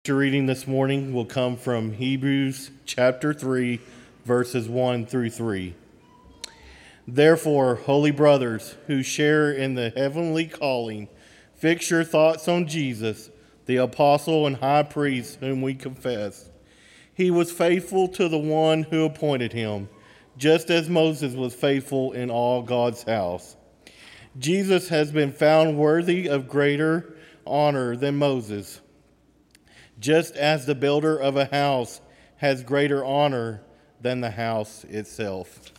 Scripture reading this morning will come from Hebrews chapter 3, verses 1 through 3. Therefore, holy brothers who share in the heavenly calling, fix your thoughts on Jesus, the apostle and high priest whom we confess. He was faithful to the one who appointed him, just as Moses was faithful in all God's house. Jesus has been found worthy of greater honor than Moses, just as the builder of a house has greater honor than the house itself.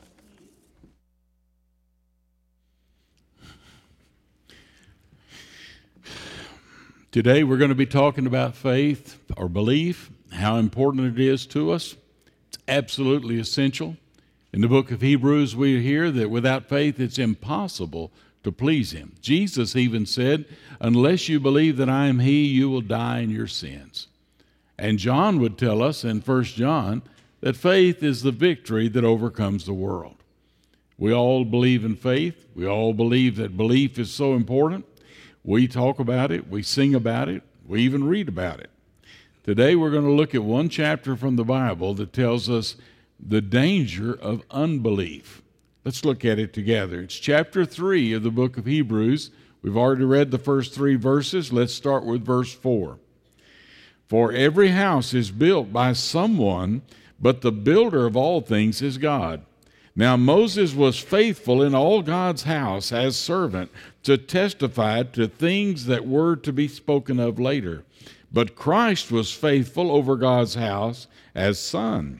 Today we're going to be talking about faith or belief, how important it is to us. It's absolutely essential. In the book of Hebrews, we hear that without faith it's impossible to please Him. Jesus even said, unless you believe that I am He, you will die in your sins. And John would tell us in 1 John that faith is the victory that overcomes the world. We all believe in faith. We all believe that belief is so important. We talk about it. We sing about it. We even read about it. Today we're going to look at one chapter from the Bible that tells us the danger of unbelief. Let's look at it together. It's chapter 3 of the book of Hebrews. We've already read the first 3 verses. Let's start with verse 4. For every house is built by someone, but the builder of all things is God. Now Moses was faithful in all God's house as servant to testify to things that were to be spoken of later. But Christ was faithful over God's house as son.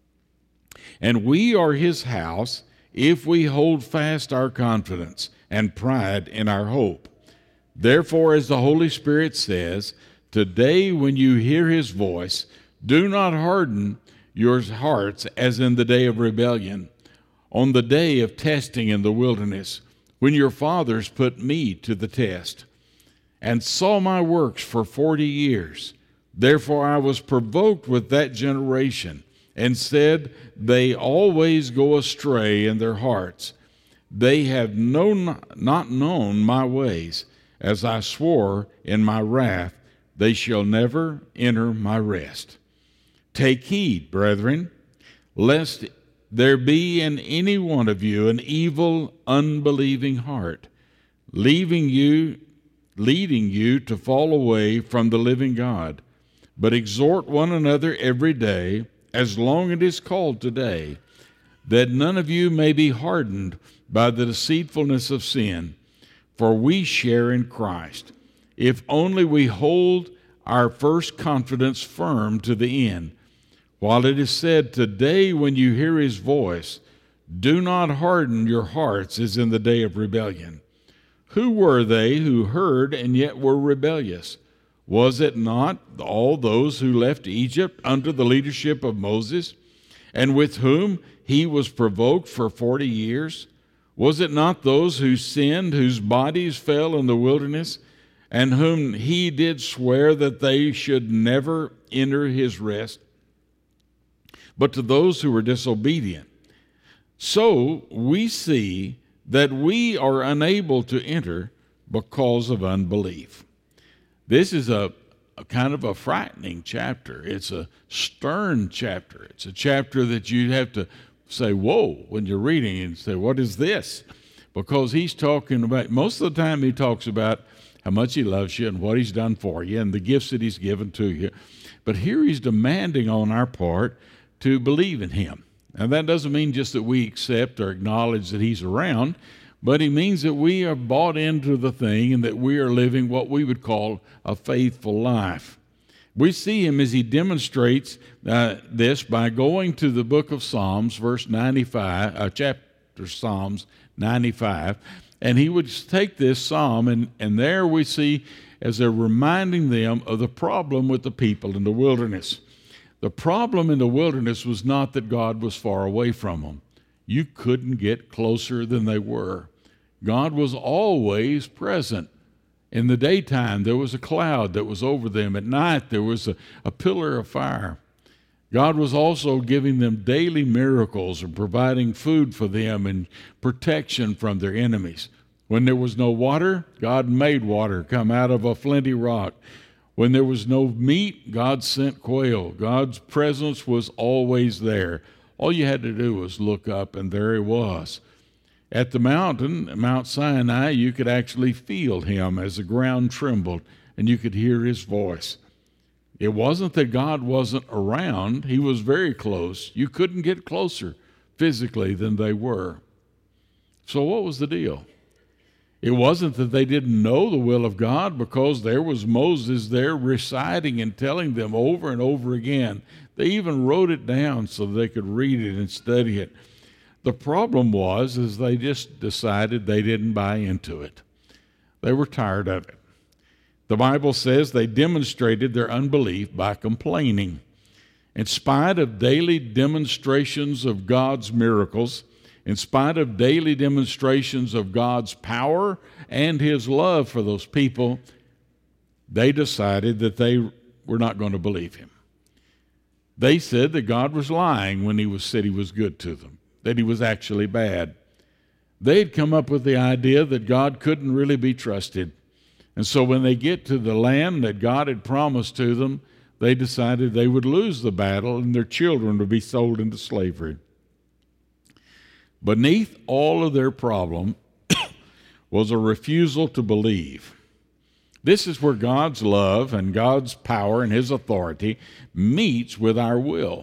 And we are His house if we hold fast our confidence and pride in our hope. Therefore, as the Holy Spirit says, today, when you hear His voice, do not harden your hearts as in the day of rebellion, on the day of testing in the wilderness, when your fathers put me to the test, and saw my works for 40 years. Therefore I was provoked with that generation, and said, they always go astray in their hearts. They have not known my ways, as I swore in my wrath, they shall never enter my rest. Take heed, brethren, lest there be in any one of you an evil, unbelieving heart, leading you to fall away from the living God. But exhort one another every day, as long as it is called today, that none of you may be hardened by the deceitfulness of sin, for we share in Christ, if only we hold our first confidence firm to the end. While it is said, today when you hear His voice, do not harden your hearts as in the day of rebellion. Who were they who heard and yet were rebellious? Was it not all those who left Egypt under the leadership of Moses, and with whom he was provoked for 40 years? Was it not those who sinned, whose bodies fell in the wilderness, and whom He did swear that they should never enter His rest? But to those who were disobedient. So we see that we are unable to enter because of unbelief. This is a kind of a frightening chapter. It's a stern chapter. It's a chapter that you have to say, whoa, when you're reading and say, what is this? Because he's talking about, most of the time he talks about how much He loves you and what He's done for you and the gifts that He's given to you. But here He's demanding on our part to believe in Him. And that doesn't mean just that we accept or acknowledge that He's around, but He means that we are bought into the thing and that we are living what we would call a faithful life. We see Him as He demonstrates this by going to the book of Psalms, verse 95, chapter Psalms 95, and He would take this psalm, and there we see as they're reminding them of the problem with the people in the wilderness. The problem in the wilderness was not that God was far away from them. You couldn't get closer than they were. God was always present. In the daytime, there was a cloud that was over them. At night, there was a pillar of fire. God was also giving them daily miracles and providing food for them and protection from their enemies. When there was no water, God made water come out of a flinty rock. When there was no meat, God sent quail. God's presence was always there. All you had to do was look up, and there he was. At the mountain, Mount Sinai, you could actually feel him as the ground trembled, and you could hear his voice. It wasn't that God wasn't around. He was very close. You couldn't get closer physically than they were. So what was the deal? It wasn't that they didn't know the will of God, because there was Moses there reciting and telling them over and over again. They even wrote it down so they could read it and study it. The problem was they just decided they didn't buy into it. They were tired of it. The Bible says they demonstrated their unbelief by complaining. In spite of daily demonstrations of God's miracles, in spite of daily demonstrations of God's power and his love for those people, they decided that they were not going to believe him. They said that God was lying when he said he was good to them, that he was actually bad. They'd come up with the idea that God couldn't really be trusted. And so when they get to the land that God had promised to them, they decided they would lose the battle and their children would be sold into slavery. Beneath all of their problem was a refusal to believe. This is where God's love and God's power and his authority meets with our will.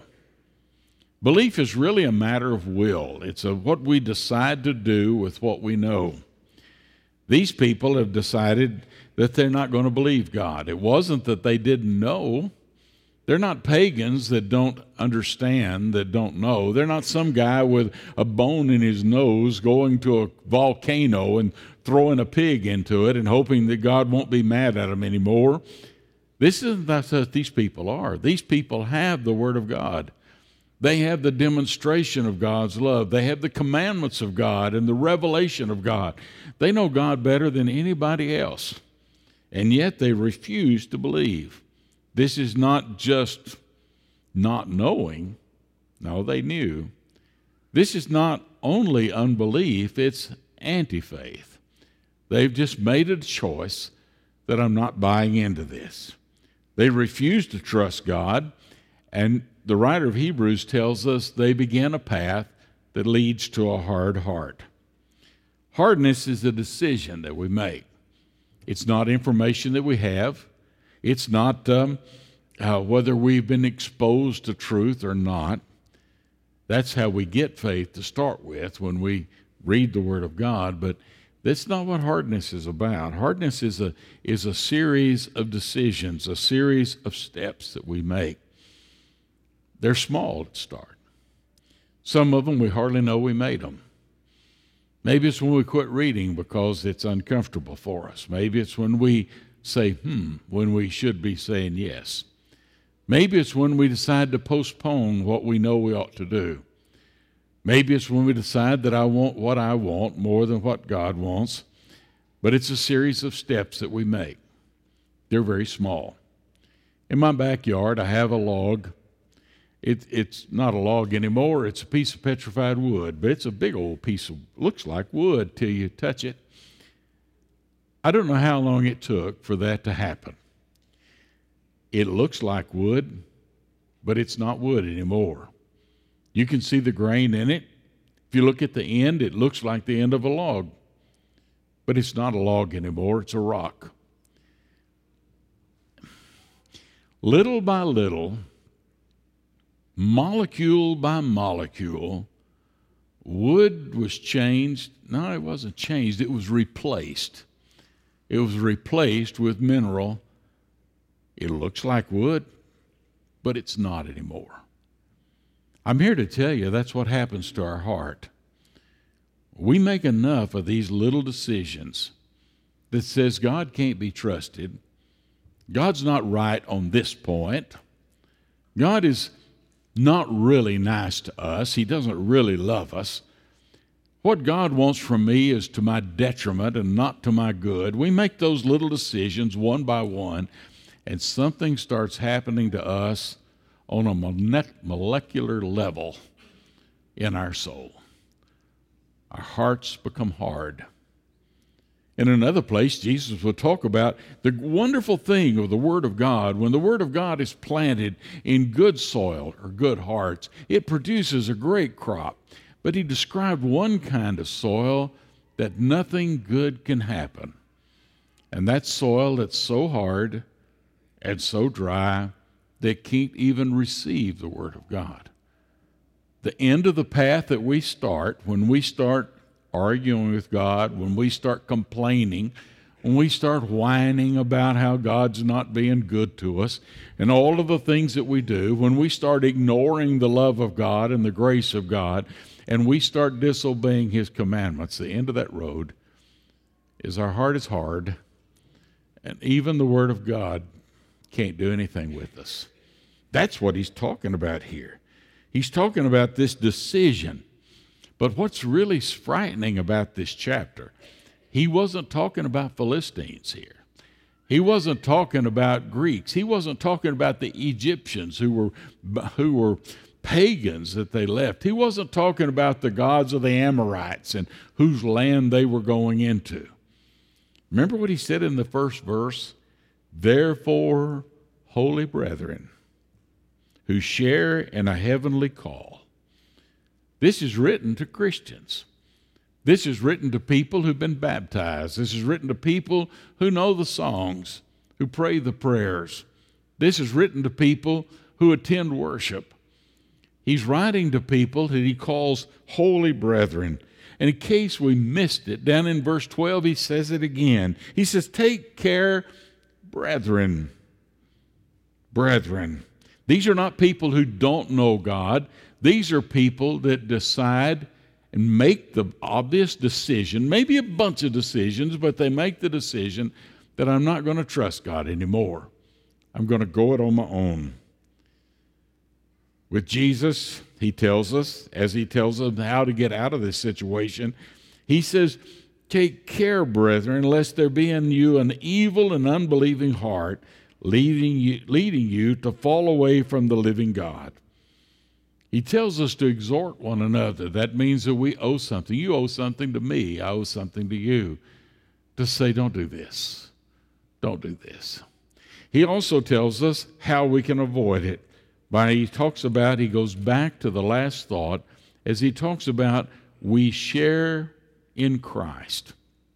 Belief is really a matter of will. It's what we decide to do with what we know. These people have decided that they're not going to believe God. It wasn't that they didn't know. They're not pagans that don't understand, that don't know. They're not some guy with a bone in his nose going to a volcano and throwing a pig into it and hoping that God won't be mad at them anymore. This isn't what these people are. These people have the Word of God. They have the demonstration of God's love. They have the commandments of God and the revelation of God. They know God better than anybody else, and yet they refuse to believe. This is not just not knowing. No, they knew. This is not only unbelief, it's anti-faith. They've just made a choice that I'm not buying into this. They refuse to trust God, and the writer of Hebrews tells us they began a path that leads to a hard heart. Hardness is a decision that we make. It's not information that we have. It's not whether we've been exposed to truth or not. That's how we get faith to start with when we read the Word of God, but that's not what hardness is about. Hardness is a series of decisions, a series of steps that we make. They're small to start. Some of them we hardly know we made them. Maybe it's when we quit reading because it's uncomfortable for us. Maybe it's when we say, when we should be saying yes. Maybe it's when we decide to postpone what we know we ought to do. Maybe it's when we decide that I want what I want more than what God wants. But it's a series of steps that we make. They're very small. In my backyard, I have a log. It's not a log anymore. It's a piece of petrified wood, but it's a big old piece of, looks like wood till you touch it. I don't know how long it took for that to happen. It looks like wood, but it's not wood anymore. You can see the grain in it. If you look at the end, it looks like the end of a log, but it's not a log anymore. It's a rock. Little by little, molecule by molecule, wood was changed. No, it wasn't changed. It was replaced. It was replaced with mineral. It looks like wood, but it's not anymore. I'm here to tell you that's what happens to our heart. We make enough of these little decisions that says God can't be trusted. God's not right on this point. God is not really nice to us. He doesn't really love us. What God wants from me is to my detriment and not to my good. We make those little decisions one by one, and something starts happening to us on a molecular level in our soul. Our hearts become hard, In another place, Jesus will talk about the wonderful thing of the Word of God. When the Word of God is planted in good soil or good hearts, it produces a great crop. But he described one kind of soil that nothing good can happen. And that's soil that's so hard and so dry that can't even receive the Word of God. The end of the path that we start, when we start arguing with God, when we start complaining, when we start whining about how God's not being good to us, and all of the things that we do, when we start ignoring the love of God and the grace of God, and we start disobeying His commandments, the end of that road is our heart is hard, and even the Word of God can't do anything with us. That's what he's talking about here. He's talking about this decision. But what's really frightening about this chapter, he wasn't talking about Philistines here. He wasn't talking about Greeks. He wasn't talking about the Egyptians who were pagans that they left. He wasn't talking about the gods of the Amorites and whose land they were going into. Remember what he said in the first verse? Therefore, holy brethren, who share in a heavenly call. This is written to Christians. This is written to people who've been baptized. This is written to people who know the songs, who pray the prayers. This is written to people who attend worship. He's writing to people that he calls holy brethren. And in case we missed it, down in verse 12, he says it again. He says, take care, brethren. Brethren. These are not people who don't know God. These are people that decide and make the obvious decision, maybe a bunch of decisions, but they make the decision that I'm not going to trust God anymore. I'm going to go it on my own. With Jesus, he tells us, as he tells us how to get out of this situation, he says, take care, brethren, lest there be in you an evil and unbelieving heart, leading you to fall away from the living God. He tells us to exhort one another. That means that we owe something. You owe something to me. I owe something to you. To say, don't do this. Don't do this. He also tells us how we can avoid it. He goes back to the last thought as he talks about we share in Christ.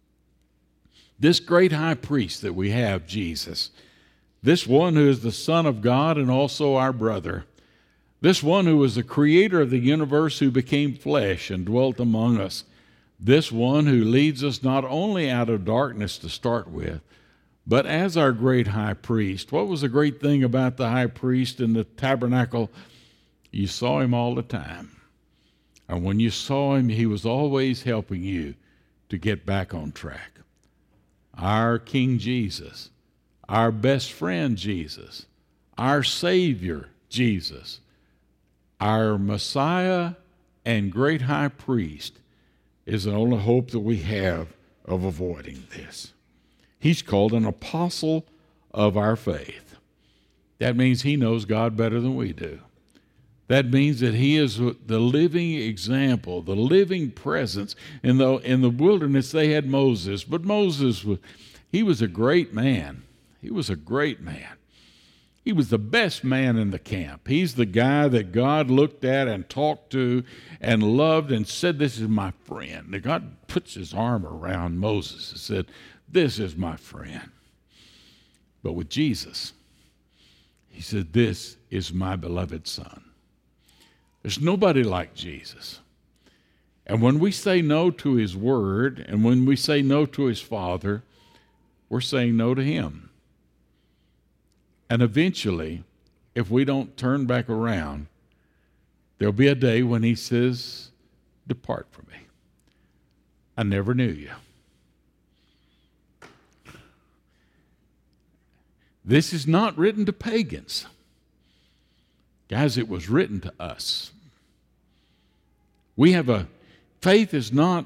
This great high priest that we have, Jesus, this one who is the Son of God and also our brother, this one who is the creator of the universe who became flesh and dwelt among us, this one who leads us not only out of darkness to start with, but as our great high priest. What was the great thing about the high priest in the tabernacle? You saw him all the time. And when you saw him, he was always helping you to get back on track. Our King Jesus, our best friend Jesus, our Savior Jesus, our Messiah and great high priest is the only hope that we have of avoiding this. He's called an apostle of our faith. That means he knows God better than we do. That means that he is the living example, the living presence. In the wilderness, they had Moses, but Moses, he was a great man. He was a great man. He was the best man in the camp. He's the guy that God looked at and talked to and loved and said, this is my friend. And God puts his arm around Moses and said, this is my friend. But with Jesus, he said, this is my beloved Son. There's nobody like Jesus. And when we say no to his word, and when we say no to his Father, we're saying no to him. And eventually, if we don't turn back around, there'll be a day when he says, depart from me. I never knew you. This is not written to pagans. Guys, it was written to us. Faith is not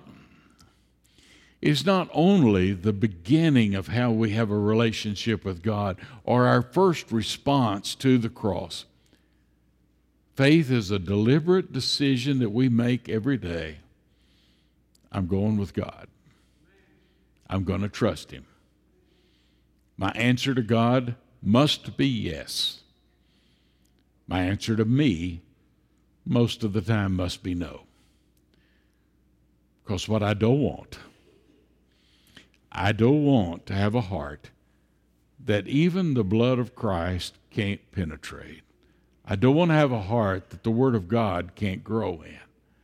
only the beginning of how we have a relationship with God or our first response to the cross. Faith is a deliberate decision that we make every day. I'm going with God. I'm going to trust him. My answer to God must be yes. My answer to me most of the time must be no. Because what I don't want to have a heart that even the blood of Christ can't penetrate. I don't want to have a heart that the Word of God can't grow in.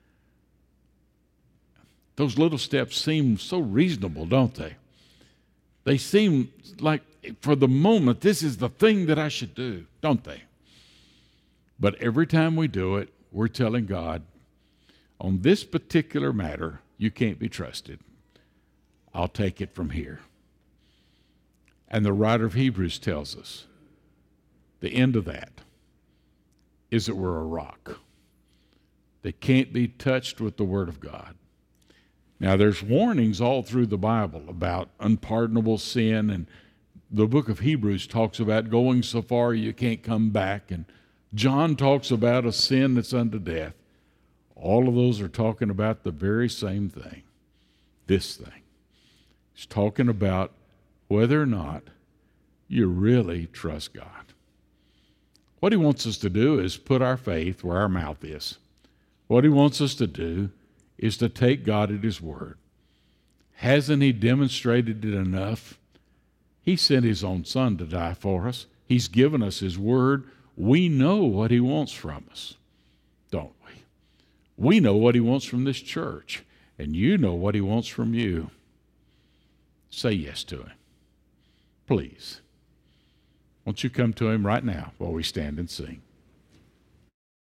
Those little steps seem so reasonable, don't they? They seem like, for the moment, this is the thing that I should do, don't they? But every time we do it, we're telling God, on this particular matter, you can't be trusted. I'll take it from here. And the writer of Hebrews tells us the end of that is that we're a rock that can't be touched with the Word of God. Now, there's warnings all through the Bible about unpardonable sin, and the book of Hebrews talks about going so far you can't come back, and John talks about a sin that's unto death. All of those are talking about the very same thing, this thing. He's talking about whether or not you really trust God. What he wants us to do is put our faith where our mouth is. What he wants us to do is to take God at his word. Hasn't he demonstrated it enough? He sent his own son to die for us. He's given us his word. We know what he wants from us, don't we? We know what he wants from this church, and you know what he wants from you. Say yes to him. Please. Won't you come to him right now while we stand and sing?